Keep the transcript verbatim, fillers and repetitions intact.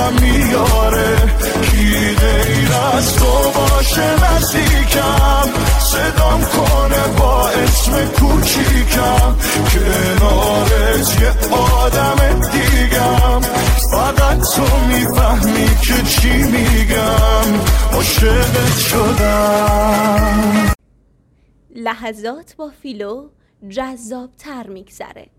یادم میاره، کی غیر از تو باشه نزدیکم، صدام کنه با اسم کوچیکم، کنارت یه آدم دیگم، فقط تو میفهمی که چی میگم، عاشقت شدم. لحظات با فیلو جذاب تر میگذره.